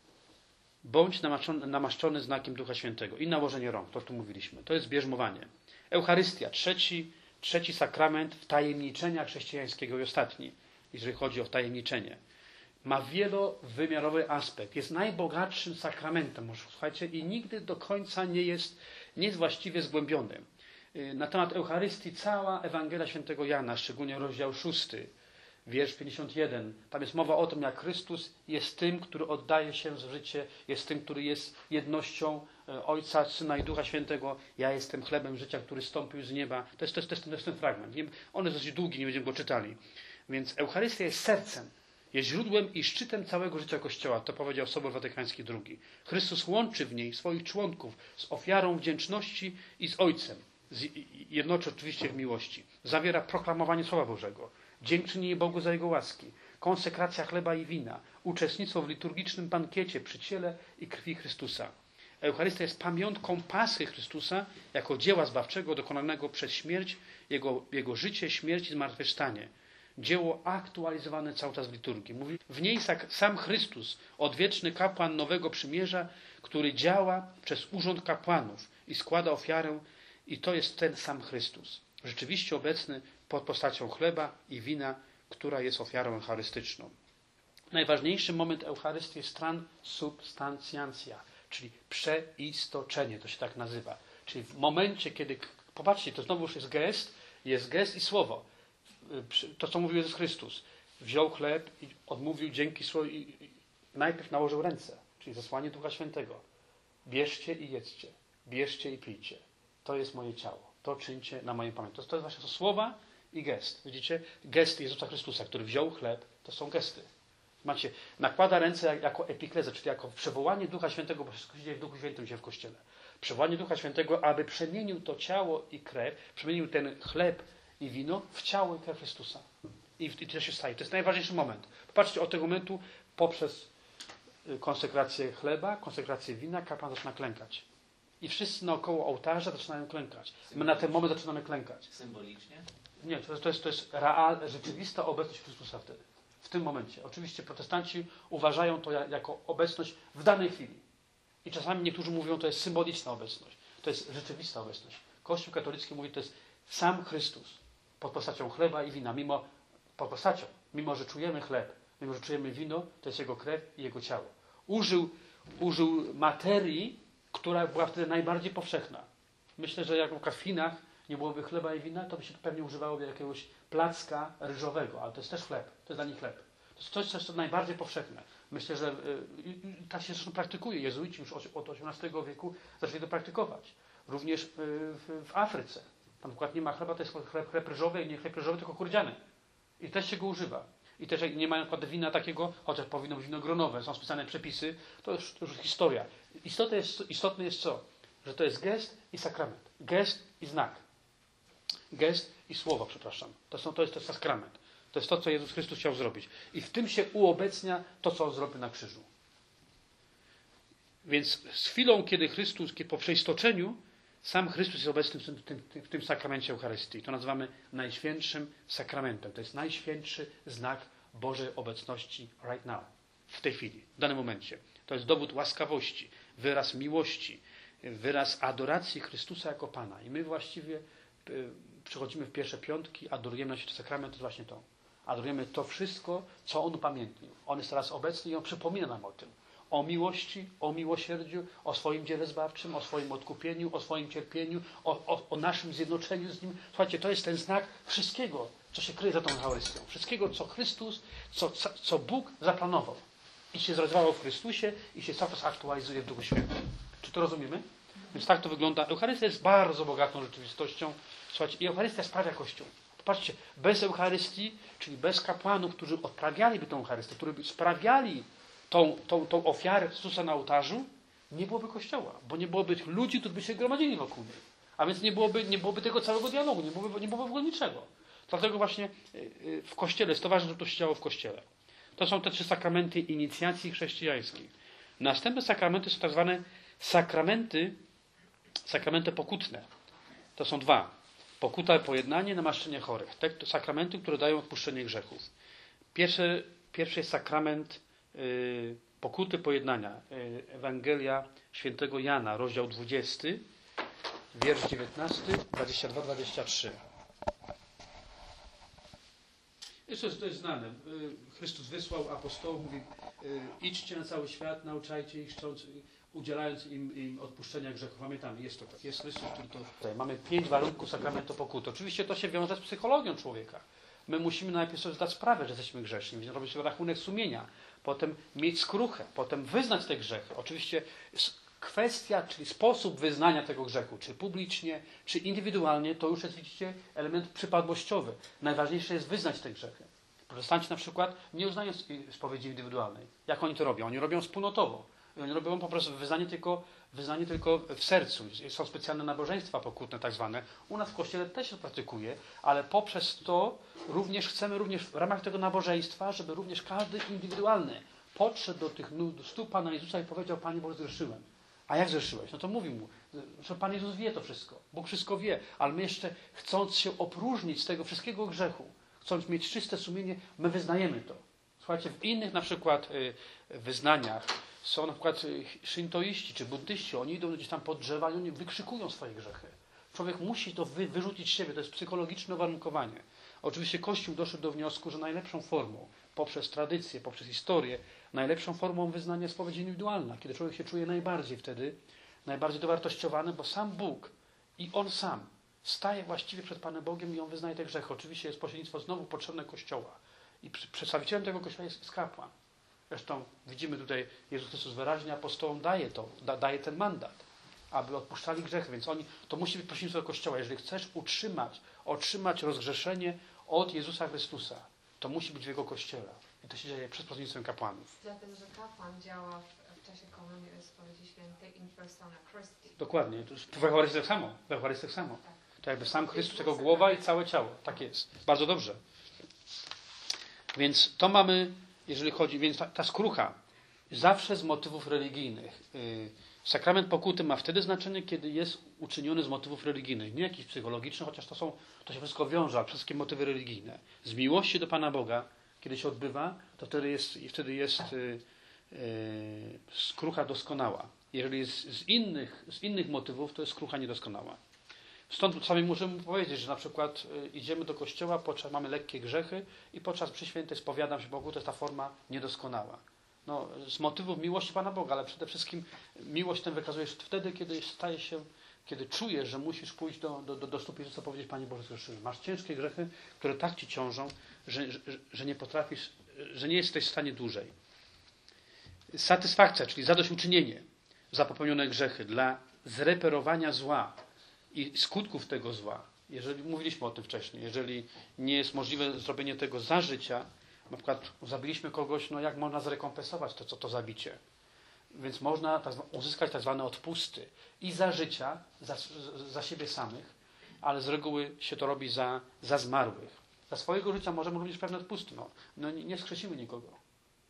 bądź namaszczony znakiem Ducha Świętego i nałożenie rąk, to tu mówiliśmy. To jest bierzmowanie. Eucharystia, trzeci sakrament wtajemniczenia chrześcijańskiego i ostatni, jeżeli chodzi o wtajemniczenie. Ma wielowymiarowy aspekt. Jest najbogatszym sakramentem, może słuchajcie, i nigdy do końca nie jest właściwie zgłębiony. Na temat Eucharystii cała Ewangelia Świętego Jana, szczególnie rozdział 6, wiersz 51. Tam jest mowa o tym, jak Chrystus jest tym, który oddaje się za życie, jest tym, który jest jednością Ojca, Syna i Ducha Świętego. Ja jestem chlebem życia, który stąpił z nieba. To jest ten fragment. On jest dosyć długi, nie będziemy go czytali. Więc Eucharystia jest sercem, jest źródłem i szczytem całego życia Kościoła. To powiedział Sobór Watykański II. Chrystus łączy w niej swoich członków z ofiarą wdzięczności i z Ojcem. Jednoczy oczywiście w miłości. Zawiera proklamowanie Słowa Bożego, dziękczynienie Bogu za Jego łaski, konsekracja chleba i wina, uczestnictwo w liturgicznym bankiecie przy ciele i krwi Chrystusa. Eucharystia jest pamiątką Paschy Chrystusa jako dzieła zbawczego dokonanego przez śmierć, Jego życie, śmierć i zmartwychwstanie. Dzieło aktualizowane cały czas w liturgii. Mówi w niej sam Chrystus, odwieczny kapłan Nowego Przymierza, który działa przez urząd kapłanów i składa ofiarę, i to jest ten sam Chrystus, rzeczywiście obecny pod postacią chleba i wina, która jest ofiarą eucharystyczną. Najważniejszy moment Eucharystii jest transubstancjacja, czyli przeistoczenie, to się tak nazywa. Czyli w momencie, kiedy, popatrzcie, to znowu już jest gest i słowo. To, co mówił Jezus Chrystus. Wziął chleb i odmówił dzięki słowu i najpierw nałożył ręce, czyli zesłanie Ducha Świętego. Bierzcie i jedzcie, bierzcie i pijcie. To jest moje ciało. To czyńcie na moją pamięć. To jest właśnie to słowa i gest. Widzicie? Gest Jezusa Chrystusa, który wziął chleb, to są gesty. Macie, nakłada ręce jako epiklezę, czyli jako przywołanie Ducha Świętego, bo wszystko się dzieje w Duchu Świętym się w Kościele. Przywołanie Ducha Świętego, aby przemienił to ciało i krew, przemienił ten chleb i wino w ciało i krew Chrystusa. I to się staje. To jest najważniejszy moment. Popatrzcie, od tego momentu poprzez konsekrację chleba, konsekrację wina, kapłan zaczyna klękać. I wszyscy naokoło ołtarza zaczynają klękać. My na ten moment zaczynamy klękać. Symbolicznie? Nie, to jest rzeczywista obecność Chrystusa wtedy. W tym momencie. Oczywiście protestanci uważają to jako obecność w danej chwili. I czasami niektórzy mówią, to jest symboliczna obecność. To jest rzeczywista obecność. Kościół katolicki mówi, to jest sam Chrystus pod postacią chleba i wina. Mimo że czujemy chleb, mimo że czujemy wino, to jest Jego krew i Jego ciało. Użył materii, która była wtedy najbardziej powszechna. Myślę, że jak w Chinach nie byłoby chleba i wina, to by się pewnie używało jakiegoś placka ryżowego, ale to jest też chleb. To jest dla nich chleb. To jest coś, co jest najbardziej powszechne. Myślę, że tak się zresztą praktykuje. Jezuici już od XVIII wieku zaczęli to praktykować. Również w Afryce. Tam przykład nie ma chleba, to jest chleb ryżowy i nie chleb ryżowy, tylko kurdziany. I też się go używa. I też jak nie mają przykład wina takiego, chociaż powinno być wino gronowe, są specjalne przepisy, to już historia. Istotne jest co? Że to jest gest i sakrament. Gest i znak. Gest i słowo, przepraszam. To jest sakrament. To jest to, co Jezus Chrystus chciał zrobić. I w tym się uobecnia to, co On zrobił na krzyżu. Więc z chwilą, kiedy Chrystus, po przeistoczeniu, sam Chrystus jest obecny w tym sakramencie Eucharystii. To nazywamy najświętszym sakramentem. To jest najświętszy znak Bożej obecności right now, w tej chwili, w danym momencie. To jest dowód łaskawości, wyraz miłości, wyraz adoracji Chrystusa jako Pana. I my właściwie przychodzimy w pierwsze piątki, adorujemy na Święty Sakrament, to jest właśnie to. Adorujemy to wszystko, co On upamiętnił. On jest teraz obecny i On przypomina nam o tym. O miłości, o miłosierdziu, o swoim dziele zbawczym, o swoim odkupieniu, o swoim cierpieniu, o naszym zjednoczeniu z Nim. Słuchajcie, to jest ten znak wszystkiego, co się kryje za tą Eucharystią. Wszystkiego, co Chrystus, co Bóg zaplanował. I się zrealizowało w Chrystusie i się cały czas aktualizuje w Duchu Świętym. Czy to rozumiemy? Więc tak to wygląda. Eucharystia jest bardzo bogatą rzeczywistością. Słuchajcie, i Eucharystia sprawia Kościół. Popatrzcie, bez Eucharystii, czyli bez kapłanów, którzy odprawialiby tę Eucharystię, którzy by sprawiali tą ofiarę Chrystusa na ołtarzu, nie byłoby Kościoła, bo nie byłoby tych ludzi, którzy by się gromadzili wokół niej. A więc nie byłoby tego całego dialogu, nie byłoby w ogóle niczego. Dlatego właśnie w Kościele, jest to ważne, żeby to się działo w Kościele. To są te 3 sakramenty inicjacji chrześcijańskiej. Następne sakramenty są tak zwane sakramenty pokutne. To są 2. Pokuta, pojednanie, namaszczenie chorych. Te sakramenty, które dają odpuszczenie grzechów. Pierwszy jest sakrament pokuty, pojednania. Ewangelia świętego Jana, rozdział 20, wiersz 19, 22-23. To jest znane. Chrystus wysłał apostołów, mówi: idźcie na cały świat, nauczajcie ich, udzielając im odpuszczenia grzechów. Pamiętamy, jest to tak. Jest Chrystus, który to... Tutaj mamy 5 warunków sakramentu pokuty. Oczywiście to się wiąże z psychologią człowieka. My musimy najpierw sobie zdać sprawę, że jesteśmy grzeszni, więc robić sobie rachunek sumienia, potem mieć skruchę, potem wyznać te grzechy. Oczywiście kwestia, czyli sposób wyznania tego grzechu, czy publicznie, czy indywidualnie, to już jest, widzicie, element przypadłościowy. Najważniejsze jest wyznać te grzechy. Protestanci na przykład nie uznają spowiedzi indywidualnej. Jak oni to robią? Oni robią wspólnotowo. I oni robią po prostu wyznanie tylko w sercu. Są specjalne nabożeństwa pokutne, tak zwane. U nas w Kościele też się praktykuje, ale poprzez to chcemy w ramach tego nabożeństwa, żeby również każdy indywidualny podszedł do stóp Pana Jezusa i powiedział: Panie Boże, zgrzeszyłem. A jak zgrzeszyłeś? No to mówił mu, że Pan Jezus wie to wszystko. Bóg wszystko wie, ale my jeszcze, chcąc się opróżnić z tego wszystkiego grzechu, chcąc mieć czyste sumienie, my wyznajemy to. Słuchajcie, w innych na przykład wyznaniach są na przykład szintoiści czy buddyści, oni idą gdzieś tam pod drzewa i oni wykrzykują swoje grzechy. Człowiek musi to wyrzucić z siebie, to jest psychologiczne uwarunkowanie. Oczywiście Kościół doszedł do wniosku, że najlepszą formą, poprzez tradycję, poprzez historię, najlepszą formą wyznania jest spowiedź indywidualna, kiedy człowiek się czuje najbardziej dowartościowany, bo sam Bóg i On sam staje właściwie przed Panem Bogiem i On wyznaje te grzechy. Oczywiście jest pośrednictwo znowu potrzebne Kościoła. I przedstawicielem tego Kościoła jest kapłan. Zresztą widzimy tutaj, Jezus Chrystus wyraźnie apostołom daje ten mandat, aby odpuszczali grzechy. Więc to musi być pośrednictwo Kościoła. Jeżeli chcesz otrzymać rozgrzeszenie od Jezusa Chrystusa, to musi być w Jego Kościele. I to się dzieje przez pośrednictwem kapłanów. Dlatego, że kapłan działa w czasie komunii spowiedzi świętej in persona Christi. Dokładnie. W Eucharystii tak samo. Tak. To jakby sam Chrystus jako głowa i całe ciało. Tak jest. Bardzo dobrze. Więc to mamy, jeżeli chodzi, więc ta skrucha zawsze z motywów religijnych. Sakrament pokuty ma wtedy znaczenie, kiedy jest uczyniony z motywów religijnych. Nie jakichś psychologicznych, chociaż to się wszystko wiąże, ale wszystkie motywy religijne. Z miłości do Pana Boga, kiedy się odbywa, to wtedy jest skrucha doskonała. Jeżeli jest z innych motywów, to jest skrucha niedoskonała. Stąd czasami możemy powiedzieć, że na przykład idziemy do kościoła, mamy lekkie grzechy i podczas mszy świętej spowiadam się Bogu, to jest ta forma niedoskonała. No, z motywów miłości Pana Boga, ale przede wszystkim miłość tę wykazujesz wtedy, kiedy czujesz, że musisz pójść do stóp Jezusa i powiedzieć: Panie Boże, zgrzeszyłem. Masz ciężkie grzechy, które tak Ci ciążą, że nie potrafisz, że nie jesteś w stanie dłużej. Satysfakcja, czyli zadośćuczynienie za popełnione grzechy, dla zreperowania zła i skutków tego zła. Jeżeli mówiliśmy o tym wcześniej, jeżeli nie jest możliwe zrobienie tego za życia, na przykład zabiliśmy kogoś, no jak można zrekompensować to zabicie? Więc można uzyskać tak zwane odpusty i za życia, za siebie samych, ale z reguły się to robi za zmarłych. Za swojego życia możemy również pewne odpusty. No nie wskrzesimy nikogo.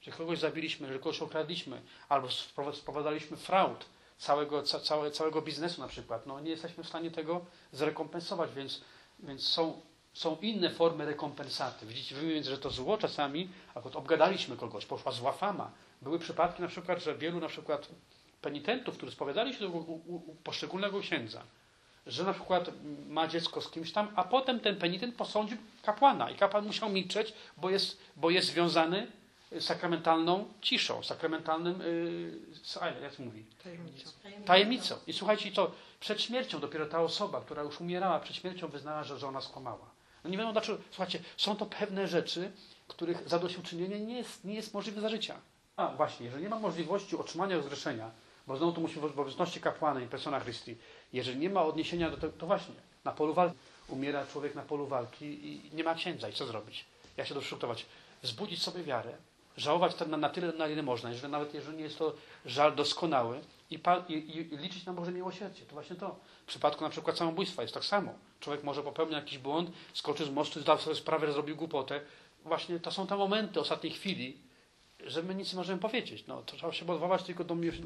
że kogoś zabiliśmy, że kogoś okradliśmy, albo sprowadzaliśmy fraud całego biznesu na przykład, no nie jesteśmy w stanie tego zrekompensować, więc są inne formy rekompensaty. Widzicie, więc, że to zło czasami, akurat obgadaliśmy kogoś, poszła zła fama. Były przypadki na przykład, że wielu na przykład penitentów, którzy spowiadali się u poszczególnego księdza, że na przykład ma dziecko z kimś tam, a potem ten penitent posądził kapłana i kapłan musiał milczeć, bo jest związany sakramentalną ciszą, sakramentalnym, jak to mówi? Tajemnicą. I słuchajcie, to przed śmiercią dopiero ta osoba, która już umierała przed śmiercią, wyznała, że ona skłamała. No nie wiadomo dlaczego. Słuchajcie, są to pewne rzeczy, których zadośćuczynienie nie jest możliwe za życia. A właśnie, jeżeli nie ma możliwości otrzymania rozgrzeszenia, bo znowu to musi być w obecności kapłana i persona Christi, jeżeli nie ma odniesienia do tego, to właśnie, na polu walki umiera człowiek na polu walki i nie ma księdza. I co zrobić? Jak się to przygotować? Wzbudzić sobie wiarę, żałować na tyle, na ile można, nawet jeżeli nie jest to żal doskonały i liczyć na Boże miłosierdzie. To właśnie to. W przypadku na przykład samobójstwa jest tak samo. Człowiek może popełnić jakiś błąd, skoczył z mostu, zdał sobie sprawę, że zrobił głupotę. Właśnie to są te momenty ostatniej chwili, że my nic nie możemy powiedzieć. No, to trzeba się odwołać tylko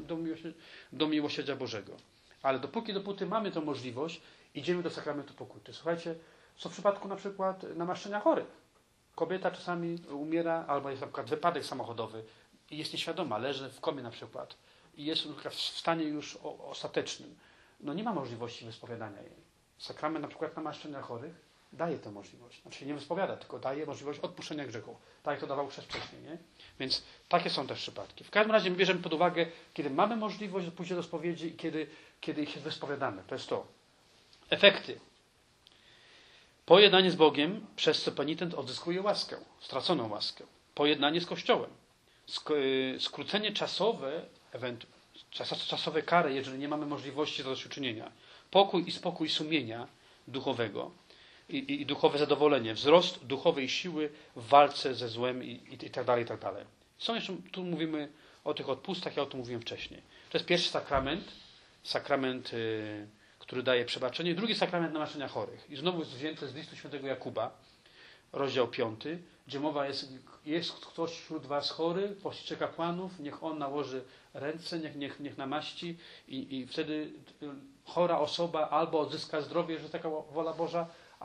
do miłosierdzia Bożego. Ale dopóty mamy tę możliwość, idziemy do sakramentu pokuty. Słuchajcie, co w przypadku na przykład namaszczenia chorych. Kobieta czasami umiera, albo jest na przykład wypadek samochodowy i jest nieświadoma, leży w komie na przykład i jest w stanie już ostatecznym. No nie ma możliwości wyspowiadania jej. Sakrament na przykład namaszczenia chorych daje tę możliwość. Znaczy nie wyspowiada, tylko daje możliwość odpuszczenia grzechów. Tak jak to dawał chrzest wcześniej, nie? Więc takie są też przypadki. W każdym razie my bierzemy pod uwagę, kiedy mamy możliwość pójścia do spowiedzi i kiedy się wyspowiadamy. To jest to. Efekty. Pojednanie z Bogiem, przez co penitent odzyskuje łaskę, straconą łaskę. Pojednanie z Kościołem. Skrócenie czasowe kary, jeżeli nie mamy możliwości zadośćuczynienia. Pokój i spokój sumienia duchowego i duchowe zadowolenie. Wzrost duchowej siły w walce ze złem i tak dalej, i tak dalej. Są jeszcze, tu mówimy o tych odpustach, ja o tym mówiłem wcześniej. To jest pierwszy sakrament, który daje przebaczenie. Drugi sakrament namaszczenia chorych. I znowu jest wzięte z listu świętego Jakuba, rozdział 5, gdzie mowa jest ktoś wśród was chory, pościcie kapłanów, niech on nałoży ręce, niech namaści i wtedy chora osoba albo odzyska zdrowie, że taka wola Boża,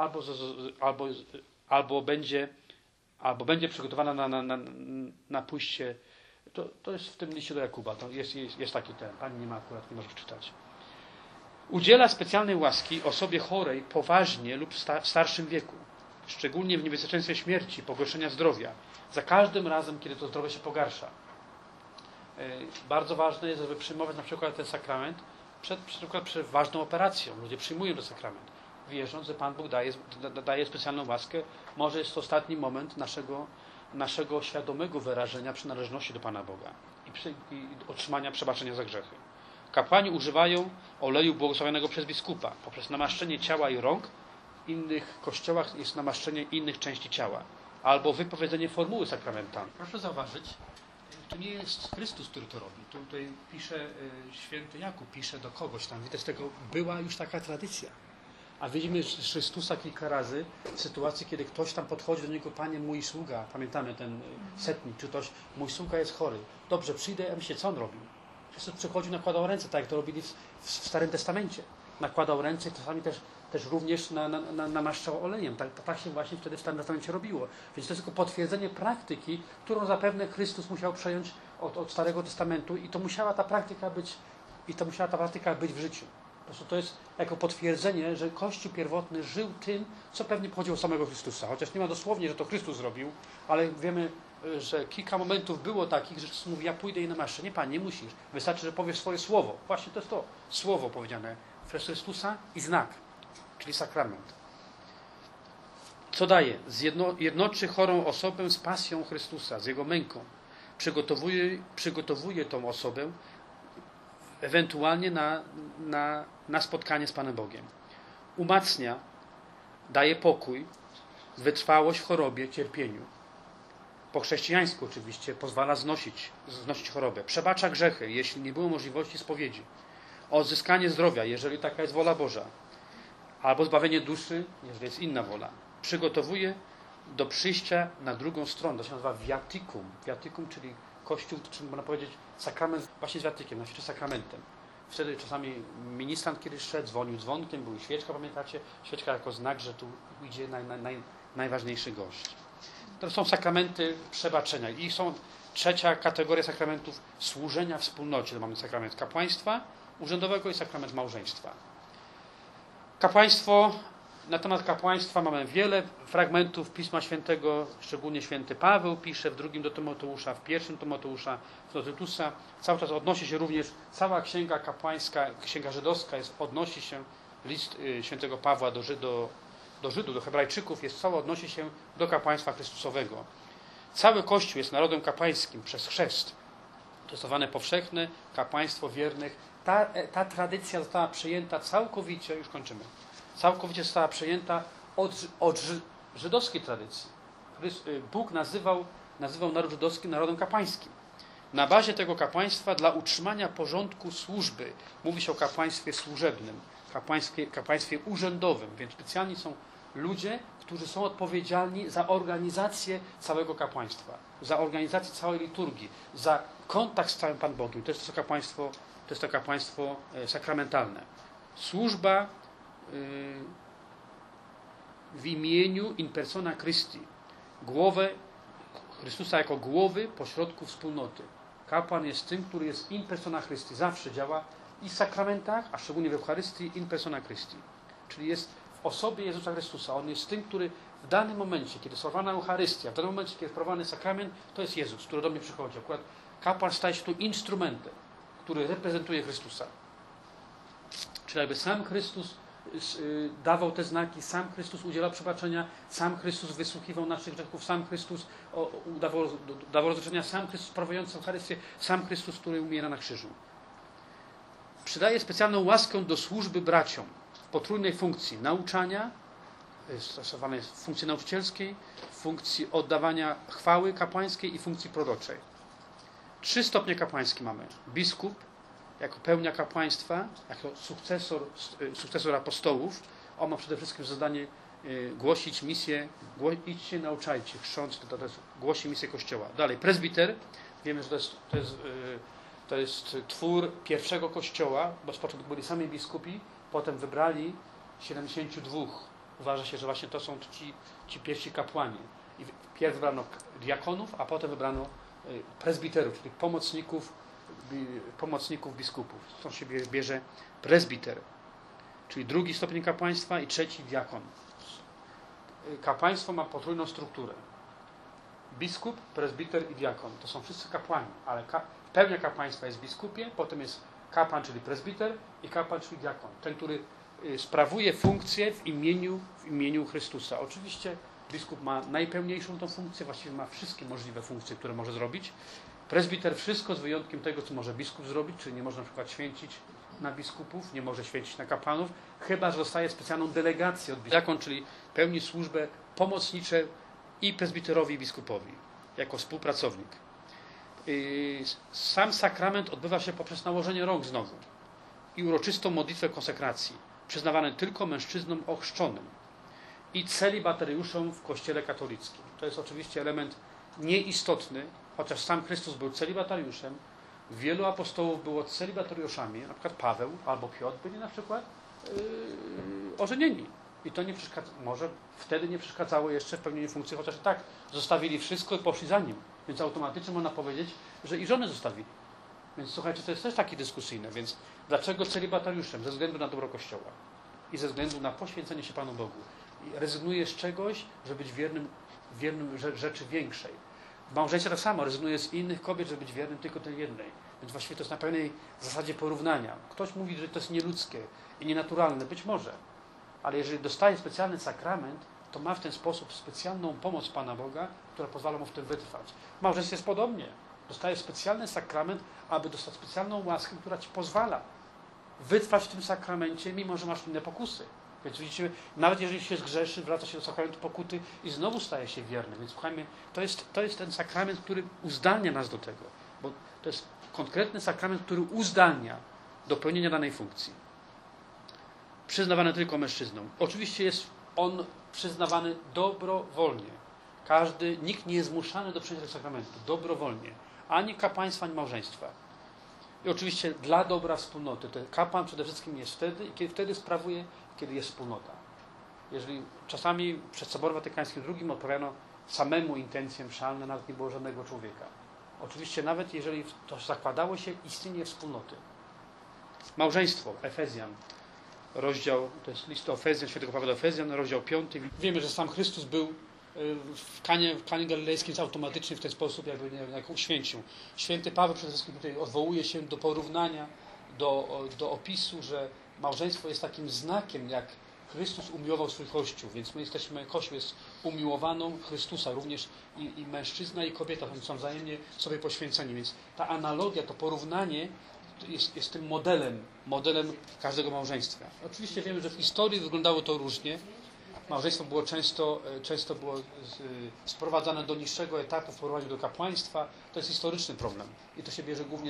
albo będzie przygotowana na pójście. To jest w tym liście do Jakuba. To jest taki pani nie ma akurat, nie może czytać. Udziela specjalnej łaski osobie chorej poważnie lub w starszym wieku, szczególnie w niebezpieczeństwie śmierci, pogorszenia zdrowia, za każdym razem, kiedy to zdrowie się pogarsza. Bardzo ważne jest, żeby przyjmować na przykład ten sakrament przed ważną operacją. Ludzie przyjmują ten sakrament, wierząc, że Pan Bóg daje specjalną łaskę. Może jest to ostatni moment naszego świadomego wyrażenia przynależności do Pana Boga i otrzymania przebaczenia za grzechy. Kapłani używają oleju błogosławionego przez biskupa. Poprzez namaszczenie ciała i rąk w innych kościołach jest namaszczenie innych części ciała. Albo wypowiedzenie formuły sakramentalnej. Proszę zauważyć, to nie jest Chrystus, który to robi. Tutaj pisze, święty Jakub pisze do kogoś tam. Widać tego, była już taka tradycja. A widzimy Chrystusa kilka razy w sytuacji, kiedy ktoś tam podchodzi do niego, Panie, mój sługa, pamiętamy ten setnik, czy ktoś, mój sługa jest chory. Dobrze, przyjdę, a myślę, co on robił? Chrystus przychodził, nakładał ręce, tak jak to robili w Starym Testamencie. Nakładał ręce i czasami też również namaszczał olejem. Tak się właśnie wtedy w Starym Testamencie robiło. Więc to jest tylko potwierdzenie praktyki, którą zapewne Chrystus musiał przejąć od Starego Testamentu i to musiała ta praktyka być w życiu. Po prostu to jest jako potwierdzenie, że Kościół pierwotny żył tym, co pewnie pochodziło od samego Chrystusa. Chociaż nie ma dosłownie, że to Chrystus zrobił, ale wiemy, że kilka momentów było takich, że Chrystus mówi, ja pójdę i namaszczę. Nie, Pan, nie musisz. Wystarczy, że powiesz swoje słowo. Właśnie to jest to słowo powiedziane przez Chrystusa i znak, czyli sakrament. Co daje? Jednoczy chorą osobę z pasją Chrystusa, z Jego męką. Przygotowuje tą osobę ewentualnie na spotkanie z Panem Bogiem. Umacnia, daje pokój, wytrwałość w chorobie, cierpieniu. Po chrześcijańsku oczywiście pozwala znosić chorobę. Przebacza grzechy, jeśli nie było możliwości spowiedzi. Odzyskanie zdrowia, jeżeli taka jest wola Boża. Albo zbawienie duszy, jeżeli jest inna wola. Przygotowuje do przyjścia na drugą stronę. To się nazywa viaticum. Viaticum, czyli Kościół, czyli można powiedzieć sakrament właśnie z viaticiem, na świecie sakramentem. Wtedy czasami ministrant kiedyś szedł, dzwonił dzwonkiem, była świeczka, pamiętacie? Świeczka jako znak, że tu idzie najważniejszy gość. To są sakramenty przebaczenia. I są trzecia kategoria sakramentów służenia wspólnocie. To mamy sakrament kapłaństwa urzędowego i sakrament małżeństwa. Kapłaństwo, na temat kapłaństwa mamy wiele fragmentów Pisma Świętego, szczególnie święty Paweł pisze w drugim do Tymoteusza, w pierwszym Tymoteusza, do Tytusa. Cały czas odnosi się również, cała księga kapłańska, księga żydowska odnosi się, list świętego Pawła do Żydów, do Hebrajczyków, odnosi się do kapłaństwa Chrystusowego. Cały Kościół jest narodem kapłańskim przez chrzest. To jest zwane powszechne kapłaństwo wiernych. Ta tradycja została przejęta całkowicie, już kończymy, całkowicie została przejęta od żydowskiej tradycji. Bóg nazywał naród żydowski narodem kapłańskim. Na bazie tego kapłaństwa dla utrzymania porządku służby mówi się o kapłaństwie służebnym, kapłaństwie urzędowym, więc specjalni są ludzie, którzy są odpowiedzialni za organizację całego kapłaństwa, za organizację całej liturgii, za kontakt z całym Panem Bogiem. To jest to kapłaństwo sakramentalne. Służba w imieniu in persona Christi. Głowę Chrystusa jako głowy pośrodku wspólnoty. Kapłan jest tym, który jest in persona Christi. Zawsze działa i w sakramentach, a szczególnie w Eucharystii in persona Christi. Czyli jest w osobie Jezusa Chrystusa. On jest tym, który w danym momencie, kiedy jest sprawowana Eucharystia, w danym momencie, kiedy jest sprawowany sakrament, to jest Jezus, który do mnie przychodzi. Akurat kapłan staje się tu instrumentem, który reprezentuje Chrystusa. Czyli jakby sam Chrystus dawał te znaki, sam Chrystus udzielał przebaczenia, sam Chrystus wysłuchiwał naszych grzechów, sam Chrystus dawał rozliczenia, sam Chrystus sprawujący Eucharystię, sam Chrystus, który umiera na krzyżu. Przydaje specjalną łaskę do służby braciom w potrójnej funkcji nauczania, stosowanej w funkcji nauczycielskiej, w funkcji oddawania chwały kapłańskiej i funkcji proroczej. 3 stopnie kapłańskie mamy. Biskup jako pełnia kapłaństwa, jako sukcesor apostołów. On ma przede wszystkim zadanie głosić misję, idźcie, nauczajcie, chrząc, to jest głosi misję Kościoła. Dalej, prezbiter. Wiemy, że to jest twór pierwszego Kościoła, bo z początku byli sami biskupi, potem wybrali 72. Uważa się, że właśnie to są ci pierwsi kapłani. I pierw wybrano diakonów, a potem wybrano prezbiterów, czyli pomocników biskupów. Stąd się bierze prezbiter, czyli 2 stopień kapłaństwa i 3 diakon. Kapłaństwo ma potrójną strukturę. Biskup, prezbiter i diakon. To są wszyscy kapłani, ale pełnia kapłaństwa jest w biskupie, potem jest kapłan, czyli prezbiter i kapłan, czyli diakon. Ten, który sprawuje funkcję w imieniu Chrystusa. Oczywiście biskup ma najpełniejszą tą funkcję, właściwie ma wszystkie możliwe funkcje, które może zrobić. Prezbiter wszystko z wyjątkiem tego, co może biskup zrobić, czyli nie może na przykład święcić na biskupów, nie może święcić na kapłanów, chyba że dostaje specjalną delegację od diakon, czyli pełni służbę pomocnicze i prezbiterowi i biskupowi, jako współpracownik. Sam sakrament odbywa się poprzez nałożenie rąk znowu i uroczystą modlitwę konsekracji, przyznawane tylko mężczyznom ochrzczonym i celibatariuszom w Kościele katolickim. To jest oczywiście element nieistotny, chociaż sam Chrystus był celibatariuszem, wielu apostołów było celibatariuszami, na przykład Paweł albo Piotr byli na przykład ożenieni. I to nie przeszkadzało, może wtedy nie przeszkadzało jeszcze w pełnieniu funkcji, chociaż i tak zostawili wszystko i poszli za nim. Więc automatycznie można powiedzieć, że i żony zostawili. Więc słuchajcie, to jest też takie dyskusyjne. Więc dlaczego celibatariuszem? Ze względu na dobro Kościoła i ze względu na poświęcenie się Panu Bogu. I rezygnuje z czegoś, żeby być wiernym rzeczy większej. W małżeństwie tak samo, rezygnuje z innych kobiet, żeby być wiernym tylko tej jednej. Więc właściwie to jest na pewnej zasadzie porównania. Ktoś mówi, że to jest nieludzkie i nienaturalne. Być może. Ale jeżeli dostaje specjalny sakrament, to ma w ten sposób specjalną pomoc Pana Boga, która pozwala mu w tym wytrwać. W małżeństwie jest podobnie. Dostaje specjalny sakrament, aby dostać specjalną łaskę, która ci pozwala wytrwać w tym sakramencie, mimo że masz inne pokusy. Więc widzicie, nawet jeżeli się zgrzeszy, wraca się do sakramentu pokuty i znowu staje się wierny. Więc słuchajmy, to jest ten sakrament, który uzdalnia nas do tego. Bo to jest konkretny sakrament, który uzdalnia do pełnienia danej funkcji. Przyznawany tylko mężczyznom. Oczywiście jest on przyznawany dobrowolnie. Nikt nie jest zmuszany do przyjęcia sakramentu dobrowolnie. Ani kapłaństwa, ani małżeństwa. I oczywiście dla dobra wspólnoty. Kapłan przede wszystkim jest wtedy, kiedy wtedy sprawuje, kiedy jest wspólnota. Jeżeli czasami przed Soborem Watykańskim II odpowiadano samemu intencje mszalne, nawet nie było żadnego człowieka. Oczywiście nawet jeżeli to zakładało się istnienie wspólnoty. Małżeństwo, Efezjan, rozdział, to jest list do Efezjan, świętego Pawła do Efezjan, rozdział 5. Wiemy, że sam Chrystus był w Kanie Galilejskim automatycznie w ten sposób jak uświęcił. Święty Paweł przede wszystkim tutaj odwołuje się do porównania, do opisu, że małżeństwo jest takim znakiem, jak Chrystus umiłował swój Kościół, więc my jesteśmy, Kościół jest umiłowaną Chrystusa, również i mężczyzna i kobieta, oni są wzajemnie sobie poświęceni, więc ta analogia, to porównanie jest tym modelem każdego małżeństwa. Oczywiście wiemy, że w historii wyglądało to różnie. Małżeństwo było często było sprowadzane do niższego etapu w porównaniu do kapłaństwa. To jest historyczny problem i to się bierze głównie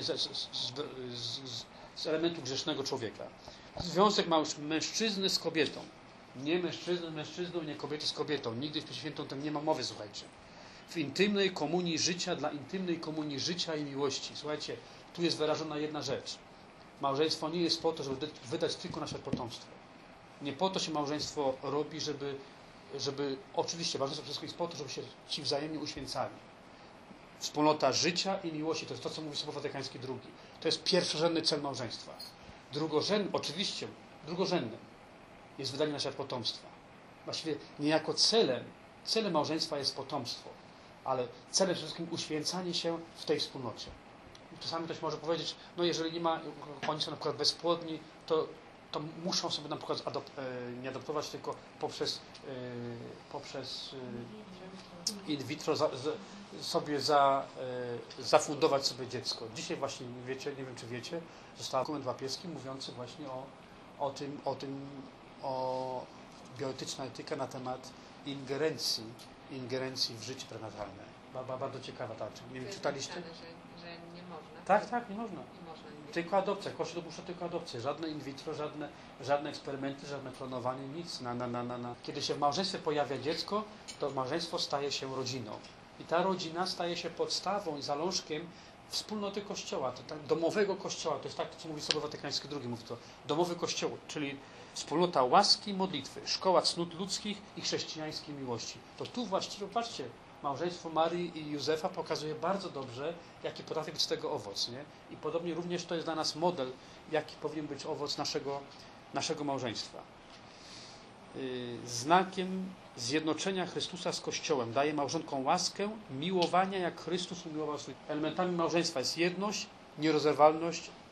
z elementu grzesznego człowieka. Związek mężczyzny z kobietą. Nie mężczyzny z mężczyzną, nie kobiety z kobietą. Nigdy w Piśmie Świętym o tym nie ma mowy, słuchajcie. W intymnej komunii życia, dla intymnej komunii życia i miłości. Słuchajcie, tu jest wyrażona jedna rzecz. Małżeństwo nie jest po to, żeby wydać tylko na świat potomstwo. Nie po to się małżeństwo robi, żeby oczywiście małżeństwo wszystko jest po to, żeby się ci wzajemnie uświęcali. Wspólnota życia i miłości, to jest to, co mówi Sobór Watykański II. To jest pierwszorzędny cel małżeństwa. Drugorzędnym jest wydanie na świat potomstwa. Właściwie niejako celem małżeństwa jest potomstwo, ale celem przede wszystkim uświęcanie się w tej wspólnocie. Czasami ktoś może powiedzieć, no jeżeli nie ma, oni są na przykład bezpłodni, to muszą sobie na przykład nie adoptować, tylko poprzez in vitro sobie zafundować sobie dziecko. Dzisiaj właśnie, wiecie, nie wiem czy wiecie, został dokument papieski mówiący właśnie o bioetyczna etyka na temat ingerencji w życie prenatalne. Bardzo ciekawa ta. Nie wiem, czytaliście? Że nie można. Tak, nie można. Tylko adopcja. Kościół dopuszcza tylko adopcję. Żadne in vitro, żadne eksperymenty, żadne klonowanie, nic. Kiedy się w małżeństwie pojawia dziecko, to małżeństwo staje się rodziną. I ta rodzina staje się podstawą i zalążkiem wspólnoty Kościoła, domowego Kościoła. To jest tak, co mówi Sobór Watykański II. Mówi to domowy Kościół, czyli wspólnota łaski i modlitwy, szkoła cnót ludzkich i chrześcijańskiej miłości. To tu właściwie, patrzcie, małżeństwo Marii i Józefa pokazuje bardzo dobrze, jaki potrafi być z tego owoc. Nie? I podobnie również to jest dla nas model, jaki powinien być owoc naszego małżeństwa. Znakiem zjednoczenia Chrystusa z Kościołem daje małżonkom łaskę miłowania, jak Chrystus umiłował swój. Elementami małżeństwa jest jedność, nierozerwalność